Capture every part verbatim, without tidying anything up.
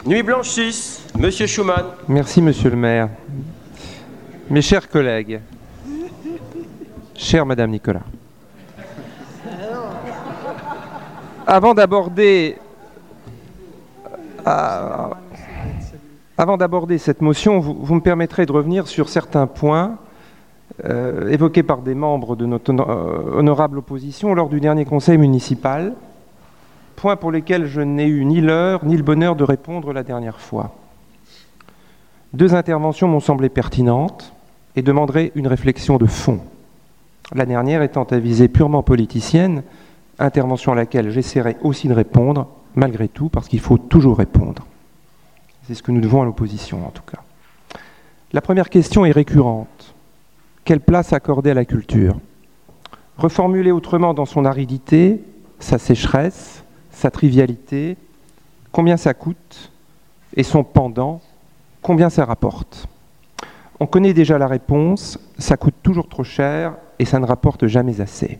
Nuit Blanche six, Monsieur Schumann. Merci, Monsieur le maire. Mes chers collègues, chère Madame Nicolas, avant d'aborder euh, avant d'aborder cette motion, vous, vous me permettrez de revenir sur certains points euh, évoqués par des membres de notre euh, honorable opposition lors du dernier conseil municipal, points pour lesquels je n'ai eu ni l'heure ni le bonheur de répondre la dernière fois. Deux interventions m'ont semblé pertinentes et demanderaient une réflexion de fond. La dernière étant à visée purement politicienne, intervention à laquelle j'essaierai aussi de répondre, malgré tout, parce qu'il faut toujours répondre. C'est ce que nous devons à l'opposition, en tout cas. La première question est récurrente. Quelle place accorder à la culture ? Reformuler autrement dans son aridité, sa sécheresse, sa trivialité, combien ça coûte, et son pendant, combien ça rapporte. On connaît déjà la réponse, ça coûte toujours trop cher et ça ne rapporte jamais assez.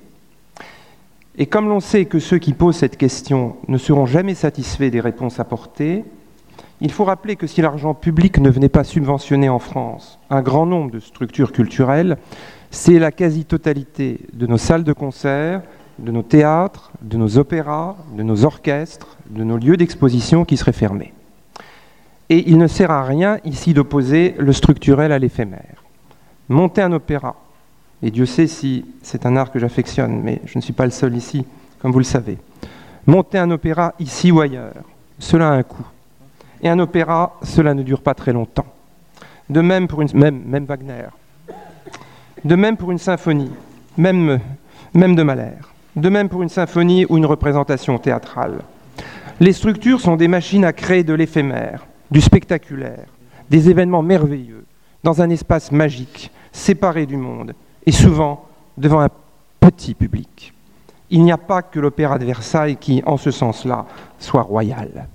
Et comme l'on sait que ceux qui posent cette question ne seront jamais satisfaits des réponses apportées, il faut rappeler que si l'argent public ne venait pas subventionner en France un grand nombre de structures culturelles, c'est la quasi-totalité de nos salles de concert, de nos théâtres, de nos opéras, de nos orchestres, de nos lieux d'exposition qui seraient fermés. Et il ne sert à rien ici d'opposer le structurel à l'éphémère. Monter un opéra, et Dieu sait si c'est un art que j'affectionne, mais je ne suis pas le seul ici, comme vous le savez. Monter un opéra ici ou ailleurs, cela a un coût. Et un opéra, cela ne dure pas très longtemps. De même pour une... Même, même Wagner. De même pour une symphonie, même, même de Mahler. De même pour une symphonie ou une représentation théâtrale. Les structures sont des machines à créer de l'éphémère, du spectaculaire, des événements merveilleux, dans un espace magique, séparé du monde, et souvent devant un petit public. Il n'y a pas que l'opéra de Versailles qui, en ce sens-là, soit royal.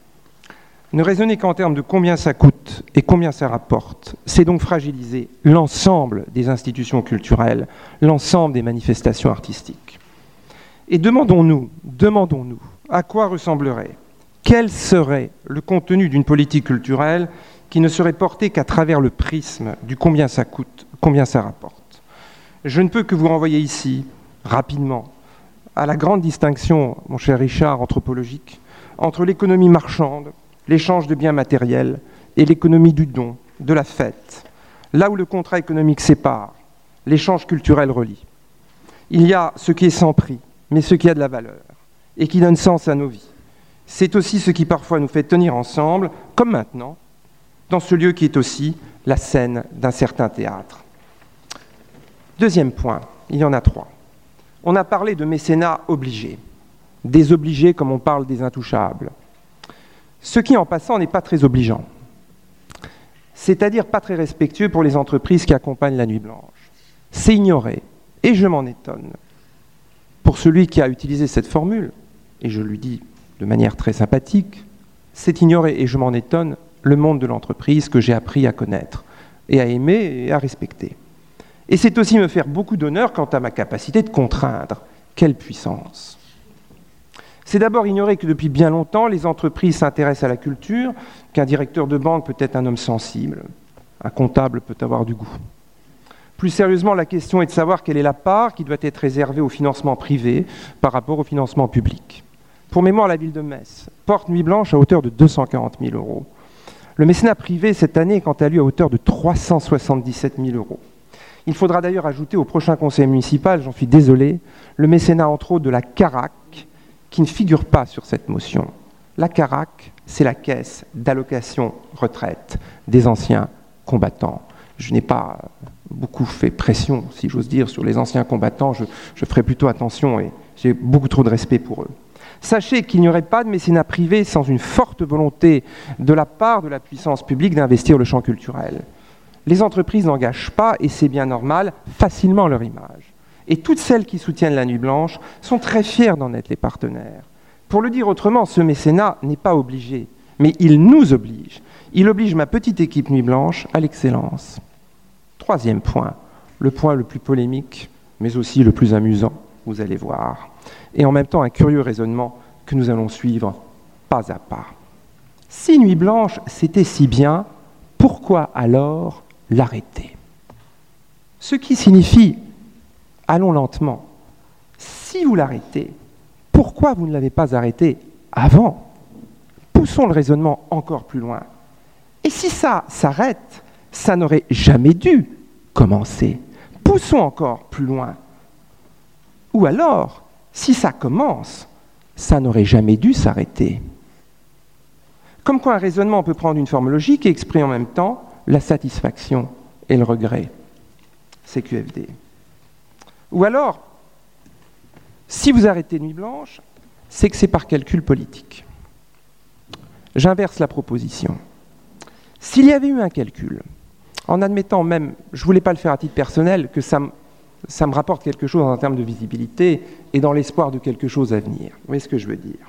Ne raisonner qu'en termes de combien ça coûte et combien ça rapporte, c'est donc fragiliser l'ensemble des institutions culturelles, l'ensemble des manifestations artistiques. Et demandons-nous, demandons-nous, à quoi ressemblerait, quel serait le contenu d'une politique culturelle qui ne serait portée qu'à travers le prisme du combien ça coûte, combien ça rapporte. Je ne peux que vous renvoyer ici, rapidement, à la grande distinction, mon cher Richard, anthropologique, entre l'économie marchande, l'échange de biens matériels et l'économie du don, de la fête. Là où le contrat économique sépare, l'échange culturel relie. Il y a ce qui est sans prix, mais ce qui a de la valeur et qui donne sens à nos vies. C'est aussi ce qui parfois nous fait tenir ensemble, comme maintenant, dans ce lieu qui est aussi la scène d'un certain théâtre. Deuxième point, il y en a trois. On a parlé de mécénat obligé, des obligés comme on parle des intouchables. Ce qui, en passant, n'est pas très obligeant, c'est-à-dire pas très respectueux pour les entreprises qui accompagnent la Nuit Blanche. C'est ignorer, et je m'en étonne, pour celui qui a utilisé cette formule, et je lui dis de manière très sympathique, c'est ignorer, et je m'en étonne, le monde de l'entreprise que j'ai appris à connaître, et à aimer et à respecter. Et c'est aussi me faire beaucoup d'honneur quant à ma capacité de contraindre. Quelle puissance! C'est d'abord ignorer que depuis bien longtemps, les entreprises s'intéressent à la culture, qu'un directeur de banque peut être un homme sensible, un comptable peut avoir du goût. Plus sérieusement, la question est de savoir quelle est la part qui doit être réservée au financement privé par rapport au financement public. Pour mémoire, la ville de Metz porte Nuit Blanche à hauteur de deux cent quarante mille euros. Le mécénat privé, cette année, est quant à lui à hauteur de trois cent soixante-dix-sept mille euros. Il faudra d'ailleurs ajouter au prochain conseil municipal, j'en suis désolé, le mécénat entre autres de la Carac, qui ne figure pas sur cette motion. La Carac, c'est la caisse d'allocation retraite des anciens combattants. Je n'ai pas beaucoup fait pression, si j'ose dire, sur les anciens combattants. Je, je ferai plutôt attention et j'ai beaucoup trop de respect pour eux. Sachez qu'il n'y aurait pas de mécénat privé sans une forte volonté de la part de la puissance publique d'investir le champ culturel. Les entreprises n'engagent pas, et c'est bien normal, facilement leur image. Et toutes celles qui soutiennent la Nuit Blanche sont très fières d'en être les partenaires. Pour le dire autrement, ce mécénat n'est pas obligé, mais il nous oblige. Il oblige ma petite équipe Nuit Blanche à l'excellence. Troisième point, le point le plus polémique, mais aussi le plus amusant, vous allez voir. Et en même temps, un curieux raisonnement que nous allons suivre pas à pas. Si Nuit Blanche, c'était si bien, pourquoi alors l'arrêter? Ce qui signifie, allons lentement, si vous l'arrêtez, pourquoi vous ne l'avez pas arrêté avant? Poussons le raisonnement encore plus loin. Et si ça s'arrête, ça n'aurait jamais dû commencer. Poussons encore plus loin. Ou alors, si ça commence, ça n'aurait jamais dû s'arrêter. Comme quoi un raisonnement peut prendre une forme logique et exprimer en même temps la satisfaction et le regret. C Q F D. Ou alors, si vous arrêtez Nuit Blanche, c'est que c'est par calcul politique. J'inverse la proposition. S'il y avait eu un calcul, en admettant même, je ne voulais pas le faire à titre personnel, que ça me, ça me rapporte quelque chose en termes de visibilité et dans l'espoir de quelque chose à venir. Vous voyez ce que je veux dire?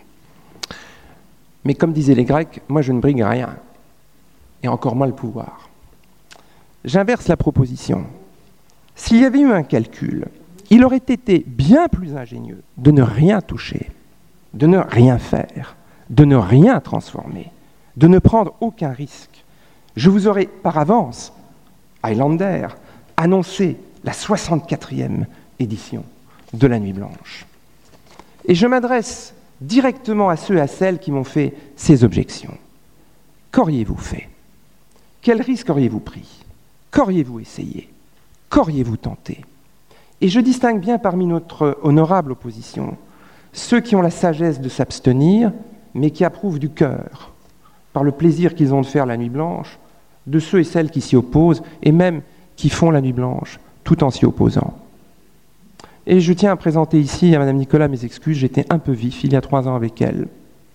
Mais comme disaient les Grecs, moi je ne brigue rien, et encore moins le pouvoir. J'inverse la proposition. S'il y avait eu un calcul, il aurait été bien plus ingénieux de ne rien toucher, de ne rien faire, de ne rien transformer, de ne prendre aucun risque. Je vous aurais par avance, Highlander, annoncé la soixante-quatrième édition de La Nuit Blanche. Et je m'adresse directement à ceux et à celles qui m'ont fait ces objections. Qu'auriez-vous fait? Quel risque auriez-vous pris? Qu'auriez-vous essayé? Qu'auriez-vous tenté? Et je distingue bien parmi notre honorable opposition ceux qui ont la sagesse de s'abstenir, mais qui approuvent du cœur, par le plaisir qu'ils ont de faire la Nuit Blanche, de ceux et celles qui s'y opposent, et même qui font la Nuit Blanche, tout en s'y opposant. Et je tiens à présenter ici à Madame Nicolas mes excuses, j'étais un peu vif il y a trois ans avec elle.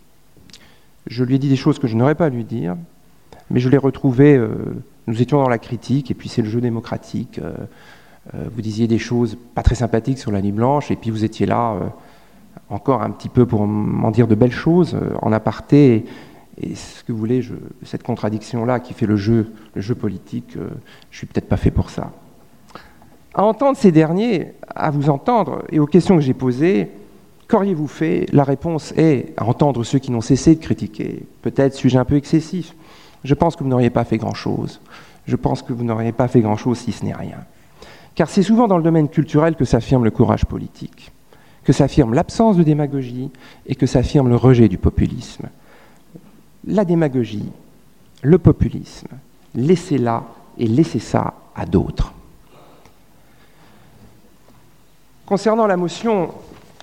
Je lui ai dit des choses que je n'aurais pas à lui dire, mais je l'ai retrouvée, euh, nous étions dans la critique, et puis c'est le jeu démocratique, euh, euh, vous disiez des choses pas très sympathiques sur la Nuit Blanche, et puis vous étiez là euh, encore un petit peu pour m'en dire de belles choses, euh, en aparté, et, et ce que vous voulez, je, cette contradiction-là qui fait le jeu, le jeu politique, euh, je suis peut-être pas fait pour ça. À entendre ces derniers, à vous entendre, et aux questions que j'ai posées, qu'auriez-vous fait? La réponse est, à entendre ceux qui n'ont cessé de critiquer, peut-être suis-je un peu excessif, je pense que vous n'auriez pas fait grand-chose. Je pense que vous n'auriez pas fait grand-chose si ce n'est rien. Car c'est souvent dans le domaine culturel que s'affirme le courage politique, que s'affirme l'absence de démagogie et que s'affirme le rejet du populisme. La démagogie, le populisme, laissez-la et laissez ça à d'autres. Concernant la motion,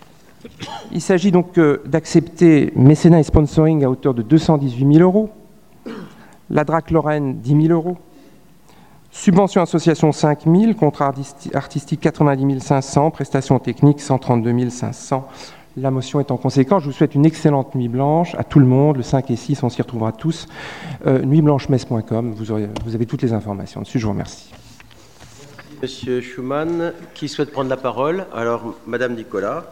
il s'agit donc d'accepter mécénat et sponsoring à hauteur de deux cent dix-huit mille euros, la D R A C Lorraine dix mille euros, subvention association cinq mille, contrat artistique quatre-vingt-dix mille cinq cents, prestations techniques cent trente-deux mille cinq cents. La motion est en conséquence. Je vous souhaite une excellente nuit blanche à tout le monde. Le cinq et six, on s'y retrouvera tous. Euh, nuit blanche messe point com, vous, aurez, vous avez toutes les informations dessus. Je vous remercie. Monsieur Schumann, qui souhaite prendre la parole? Alors, Madame Nicolas.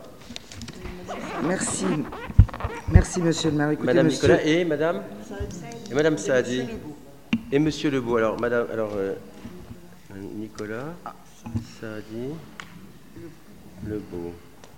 Merci. Merci, Monsieur le maire. Écoutez, Madame monsieur... Nicolas et Madame et Madame Saadi. Et Monsieur Lebeau. Alors, Madame, alors euh, Nicolas, Saadi, Lebeau.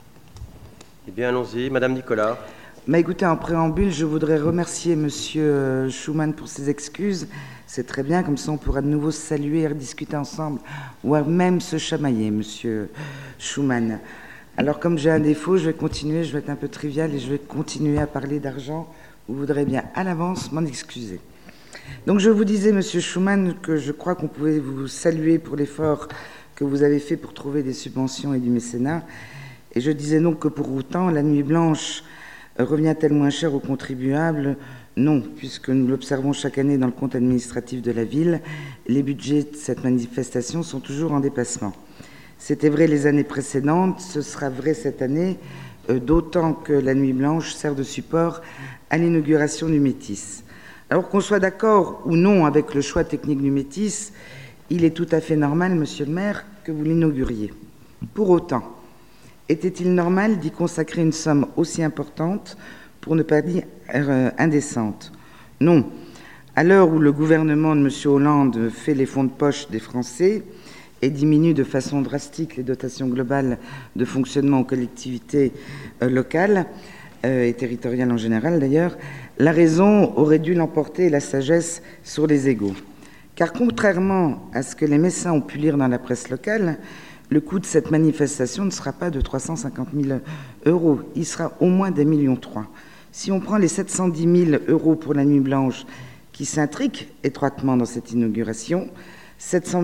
Eh bien, allons-y, Madame Nicolas. Mais écoutez, en préambule, je voudrais remercier Monsieur Schumann pour ses excuses. C'est très bien, comme ça on pourra de nouveau se saluer et rediscuter ensemble, voire même se chamailler, Monsieur Schumann. Alors, comme j'ai un défaut, je vais continuer, je vais être un peu trivial et je vais continuer à parler d'argent. Vous voudrez bien à l'avance m'en excuser. Donc, je vous disais, Monsieur Schumann, que je crois qu'on pouvait vous saluer pour l'effort que vous avez fait pour trouver des subventions et du mécénat. Et je disais donc que pour autant, la nuit blanche revient-elle moins cher aux contribuables? Non, puisque nous l'observons chaque année dans le compte administratif de la ville, les budgets de cette manifestation sont toujours en dépassement. C'était vrai les années précédentes, ce sera vrai cette année, euh, d'autant que la Nuit Blanche sert de support à l'inauguration du Métis. Alors qu'on soit d'accord ou non avec le choix technique du Métis, il est tout à fait normal, Monsieur le maire, que vous l'inauguriez. Pour autant, était-il normal d'y consacrer une somme aussi importante, pour ne pas dire euh, indécente? Non. À l'heure où le gouvernement de M. Hollande fait les fonds de poche des Français et diminue de façon drastique les dotations globales de fonctionnement aux collectivités euh, locales, euh, et territoriale en général d'ailleurs, la raison aurait dû l'emporter et la sagesse sur les égaux. Car contrairement à ce que les Messins ont pu lire dans la presse locale, le coût de cette manifestation ne sera pas de trois cent cinquante mille euros, il sera au moins des millions trois. Si on prend les sept cent dix mille euros pour la Nuit Blanche qui s'intriquent étroitement dans cette inauguration, sept cent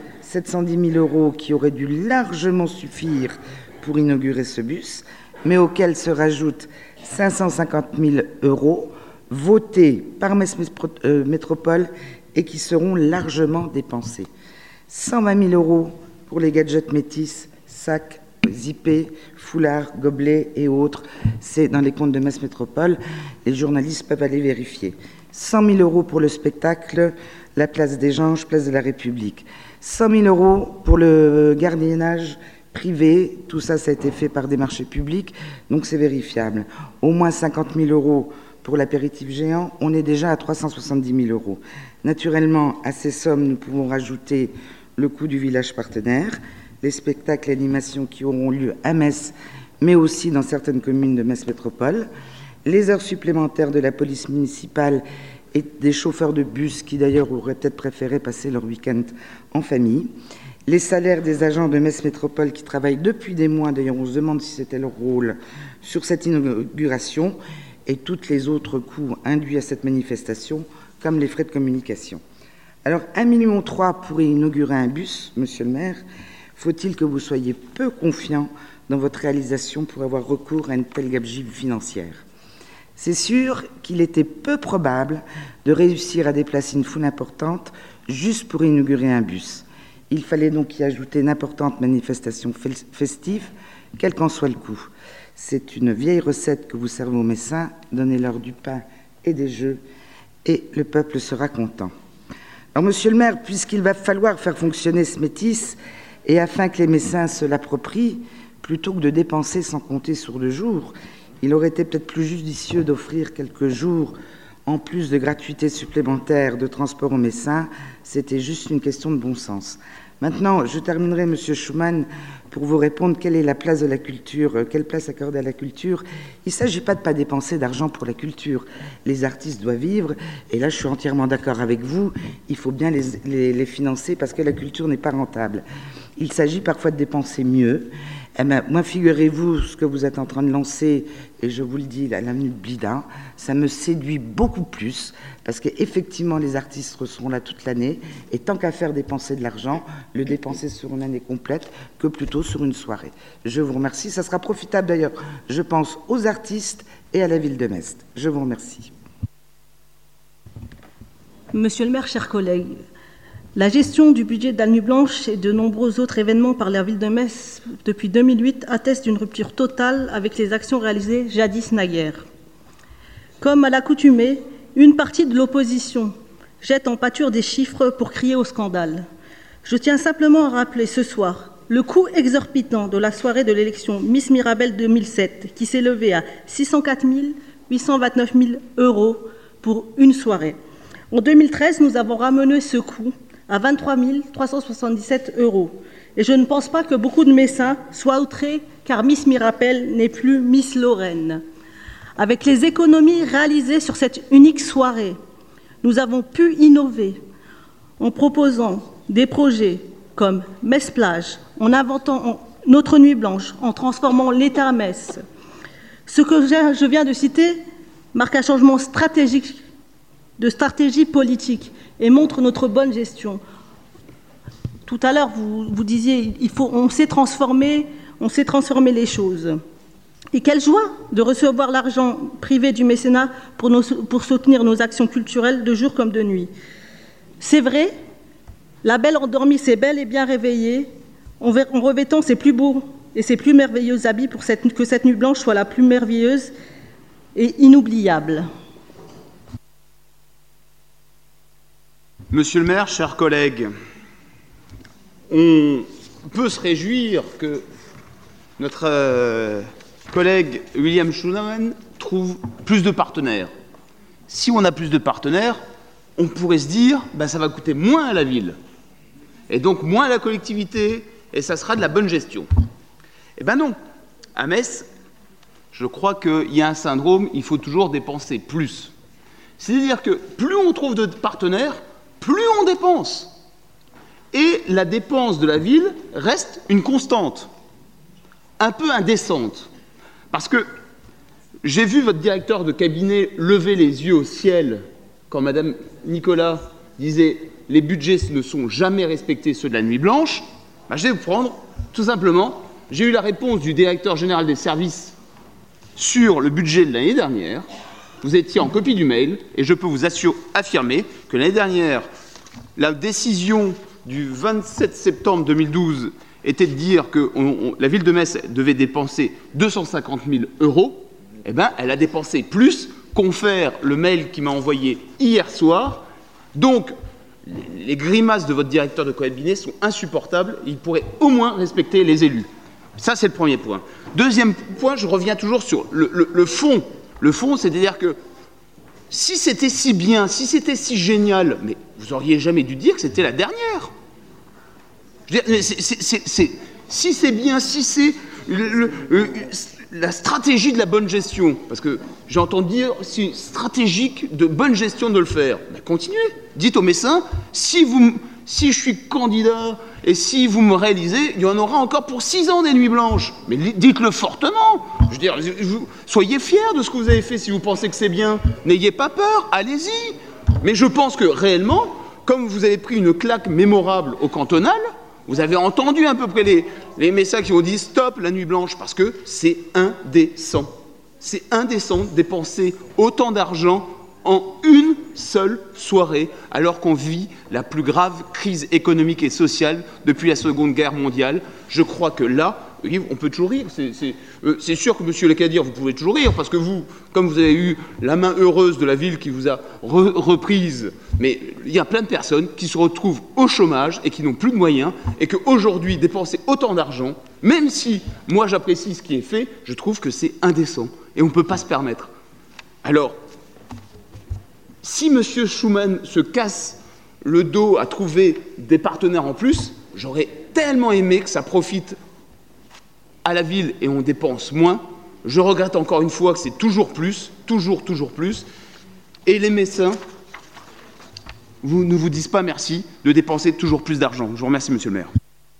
dix mille euros qui auraient dû largement suffire pour inaugurer ce bus, mais auxquels se rajoutent cinq cent cinquante mille euros votés par Metz Métropole et qui seront largement dépensés. cent vingt mille euros pour les gadgets métis, sacs, zippés, foulards, gobelets et autres. C'est dans les comptes de Metz Métropole. Les journalistes peuvent aller vérifier. cent mille euros pour le spectacle, la place des Ganges, place de la République. cent mille euros pour le gardiennage privé. Tout ça, ça a été fait par des marchés publics, donc c'est vérifiable. Au moins cinquante mille euros pour l'apéritif géant. On est déjà à trois cent soixante-dix mille euros. Naturellement, à ces sommes, nous pouvons rajouter le coût du village partenaire, les spectacles et animations qui auront lieu à Metz, mais aussi dans certaines communes de Metz Métropole, les heures supplémentaires de la police municipale et des chauffeurs de bus qui d'ailleurs auraient peut-être préféré passer leur week-end en famille, les salaires des agents de Metz Métropole qui travaillent depuis des mois, d'ailleurs on se demande si c'était leur rôle sur cette inauguration, et tous les autres coûts induits à cette manifestation, comme les frais de communication. Alors, un million trois pour inaugurer un bus, monsieur le maire, faut-il que vous soyez peu confiant dans votre réalisation pour avoir recours à une telle gabegie financière? C'est sûr qu'il était peu probable de réussir à déplacer une foule importante juste pour inaugurer un bus. Il fallait donc y ajouter une importante manifestation festive, quel qu'en soit le coût. C'est une vieille recette que vous servez aux Messins, donnez-leur du pain et des jeux, et le peuple sera content. Alors, monsieur le maire, puisqu'il va falloir faire fonctionner ce métis, et afin que les Messins se l'approprient, plutôt que de dépenser sans compter sur deux jours, il aurait été peut-être plus judicieux d'offrir quelques jours en plus de gratuité supplémentaire de transport aux Messins. C'était juste une question de bon sens. Maintenant, je terminerai, monsieur Schumann, pour vous répondre quelle est la place de la culture, quelle place accorder à la culture. Il ne s'agit pas de ne pas dépenser d'argent pour la culture. Les artistes doivent vivre, et là je suis entièrement d'accord avec vous, il faut bien les, les, les financer parce que la culture n'est pas rentable. Il s'agit parfois de dépenser mieux. Eh bien, moi, figurez-vous, ce que vous êtes en train de lancer, et je vous le dis, la minute Blida, ça me séduit beaucoup plus, parce qu'effectivement, les artistes seront là toute l'année, et tant qu'à faire dépenser de l'argent, le dépenser sur une année complète, que plutôt sur une soirée. Je vous remercie. Ça sera profitable d'ailleurs, je pense, aux artistes et à la ville de Metz. Je vous remercie. Monsieur le maire, chers collègues, la gestion du budget de la Nuit Blanche et de nombreux autres événements par la ville de Metz depuis deux mille huit attestent d'une rupture totale avec les actions réalisées jadis naguère. Comme à l'accoutumée, une partie de l'opposition jette en pâture des chiffres pour crier au scandale. Je tiens simplement à rappeler ce soir le coût exorbitant de la soirée de l'élection Miss Mirabel deux mille sept, qui s'est levé à six cent quatre mille huit cent vingt-neuf mille euros pour une soirée. En deux mille treize, nous avons ramené ce coût à vingt-trois mille trois cent soixante-dix-sept euros. Et je ne pense pas que beaucoup de Messins soient outrés, car Miss Mirabel n'est plus Miss Lorraine. Avec les économies réalisées sur cette unique soirée, nous avons pu innover en proposant des projets comme Metz Plage, en inventant notre Nuit Blanche, en transformant l'État à Metz. Ce que je viens de citer marque un changement stratégique, de stratégie politique, et montre notre bonne gestion. Tout à l'heure, vous, vous disiez, il faut, on sait transformer, on sait transformer les choses. Et quelle joie de recevoir l'argent privé du mécénat pour, nos, pour soutenir nos actions culturelles de jour comme de nuit. C'est vrai, la belle endormie s'est bel et bien réveillée, en, en revêtant ses plus beaux et ses plus merveilleux habits pour cette, que cette nuit blanche soit la plus merveilleuse et inoubliable. Monsieur le maire, chers collègues, on peut se réjouir que notre euh, collègue William Schumann trouve plus de partenaires. Si on a plus de partenaires, on pourrait se dire ben, ça va coûter moins à la ville, et donc moins à la collectivité, et ça sera de la bonne gestion. Eh bien non, à Metz, je crois qu'il y a un syndrome, il faut toujours dépenser plus. C'est-à-dire que plus on trouve de partenaires, plus on dépense. Et la dépense de la ville reste une constante, un peu indécente. Parce que j'ai vu votre directeur de cabinet lever les yeux au ciel quand Madame Nicolas disait « les budgets ne sont jamais respectés, ceux de la nuit blanche », ben, je vais vous prendre, tout simplement, j'ai eu la réponse du directeur général des services sur le budget de l'année dernière. Vous étiez en copie du mail, et je peux vous assure, affirmer que l'année dernière, la décision du vingt-sept septembre deux mille douze était de dire que on, on, la ville de Metz devait dépenser deux cent cinquante mille euros. Eh bien, elle a dépensé plus, confère le mail qu'il m'a envoyé hier soir. Donc, les grimaces de votre directeur de cabinet sont insupportables. Il pourrait au moins respecter les élus. Ça, c'est le premier point. Deuxième point, je reviens toujours sur le, le, le fond. Le fond, c'est-à-dire que si c'était si bien, si c'était si génial, mais vous auriez jamais dû dire que c'était la dernière. Je veux dire, mais c'est, c'est, c'est, c'est, si c'est bien, si c'est le, le, le, la stratégie de la bonne gestion, parce que j'ai entendu dire c'est stratégique de bonne gestion de le faire, ben continuez. Dites aux Messins, si, vous, si je suis candidat et si vous me réalisez, il y en aura encore pour six ans des nuits blanches. Mais dites-le fortement. Je veux dire, soyez fiers de ce que vous avez fait si vous pensez que c'est bien. N'ayez pas peur, allez-y. Mais je pense que réellement, comme vous avez pris une claque mémorable au cantonal, vous avez entendu à peu près les, les Messins qui ont dit stop la nuit blanche, parce que c'est indécent. C'est indécent de dépenser autant d'argent en une seule soirée, alors qu'on vit la plus grave crise économique et sociale depuis la Seconde Guerre mondiale. Je crois que là, on peut toujours rire. C'est, c'est, euh, c'est sûr que, monsieur Lecadir, vous pouvez toujours rire, parce que vous, comme vous avez eu la main heureuse de la ville qui vous a re- reprise, mais il y a plein de personnes qui se retrouvent au chômage et qui n'ont plus de moyens, et qu'aujourd'hui, dépenser autant d'argent, même si moi j'apprécie ce qui est fait, je trouve que c'est indécent, et on ne peut pas se permettre. Alors, si M. Schuman se casse le dos à trouver des partenaires en plus, j'aurais tellement aimé que ça profite à la ville et on dépense moins. Je regrette encore une fois que c'est toujours plus, toujours, toujours plus. Et les Messins vous, ne vous disent pas merci de dépenser toujours plus d'argent. Je vous remercie, monsieur le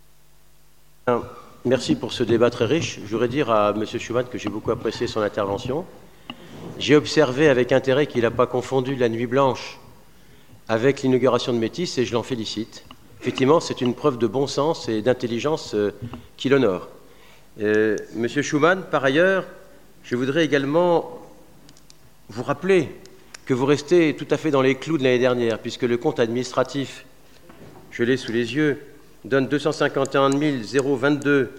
maire. Merci pour ce débat très riche. Je voudrais dire à M. Schuman que j'ai beaucoup apprécié son intervention. J'ai observé avec intérêt qu'il n'a pas confondu la nuit blanche avec l'inauguration de Métis et je l'en félicite. Effectivement, c'est une preuve de bon sens et d'intelligence euh, qui l'honore. Euh, Monsieur Schuman, par ailleurs, je voudrais également vous rappeler que vous restez tout à fait dans les clous de l'année dernière, puisque le compte administratif, je l'ai sous les yeux, donne deux cent cinquante et un mille vingt-deux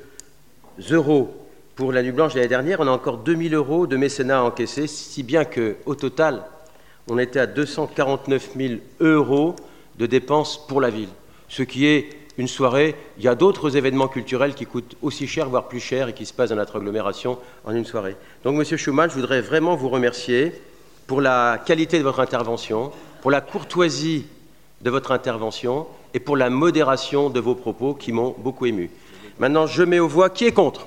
euros pour la nuit blanche de l'année dernière. On a encore deux mille euros de mécénat à encaisser, si bien qu'au total, on était à deux cent quarante-neuf mille euros de dépenses pour la ville, ce qui est une soirée. Il y a d'autres événements culturels qui coûtent aussi cher, voire plus cher, et qui se passent dans notre agglomération en une soirée. Donc, Monsieur Schuman, je voudrais vraiment vous remercier pour la qualité de votre intervention, pour la courtoisie de votre intervention et pour la modération de vos propos qui m'ont beaucoup ému. Maintenant, je mets aux voix. Qui est contre?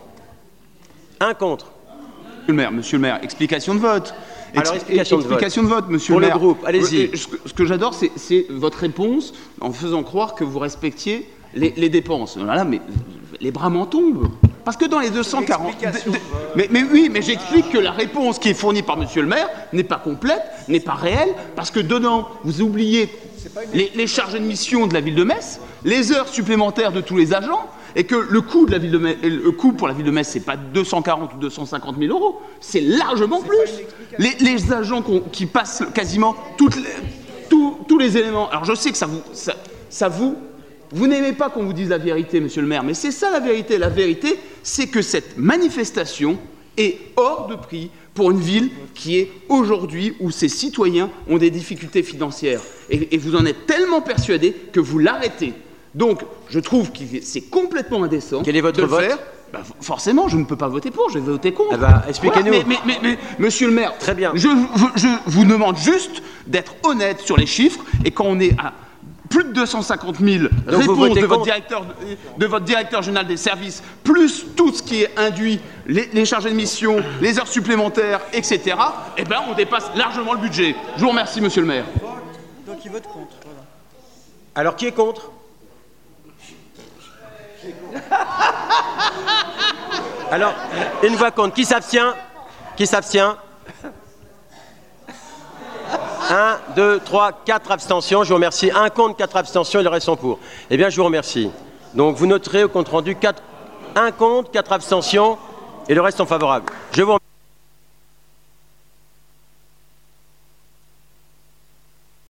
Un contre. Monsieur le maire, monsieur le maire, explication de vote. Alors, explication, de, explication vote. de vote, monsieur pour le maire. Pour le groupe, allez-y. Ce que, ce que j'adore, c'est, c'est votre réponse en faisant croire que vous respectiez les, les dépenses. Voilà, mais les bras m'en tombent. Parce que dans les deux cent quarante... Mais, mais oui, mais j'explique que la réponse qui est fournie par monsieur le maire n'est pas complète, n'est pas réelle, parce que dedans, vous oubliez les, les charges de mission de la ville de Metz, les heures supplémentaires de tous les agents, et que le coût, de la ville de Metz, le coût pour la ville de Metz, c'est pas deux cent quarante ou deux cent cinquante mille euros, c'est largement plus. Les, les agents qui passent quasiment toutes les, tous, tous les éléments. Alors je sais que ça vous, ça, ça vous, vous n'aimez pas qu'on vous dise la vérité, monsieur le maire, mais c'est ça la vérité. La vérité, c'est que cette manifestation est hors de prix pour une ville qui est aujourd'hui où ses citoyens ont des difficultés financières. Et, et vous en êtes tellement persuadé que vous l'arrêtez. Donc, je trouve que c'est complètement indécent. Quel est votre de le vote faire. Ben, forcément, je ne peux pas voter pour, je vais voter contre. Eh ben, expliquez-nous. Voilà, mais, mais, mais, mais, monsieur le maire, très bien. Je, je, je vous demande juste d'être honnête sur les chiffres, et quand on est à plus de deux cent cinquante mille Donc réponses de votre, directeur, de votre directeur général des services, plus tout ce qui est induit, les, les chargés de mission, les heures supplémentaires, et cetera, eh ben, on dépasse largement le budget. Je vous remercie, monsieur le maire. Donc il vote contre. Voilà. Alors, qui est contre? Alors, une voix contre. Qui s'abstient? Qui s'abstient? un, deux, trois, quatre abstentions. Je vous remercie. Un contre, quatre abstentions et le reste sont pour. Eh bien, je vous remercie. Donc, vous noterez au compte rendu un contre, quatre abstentions et le reste sont favorables.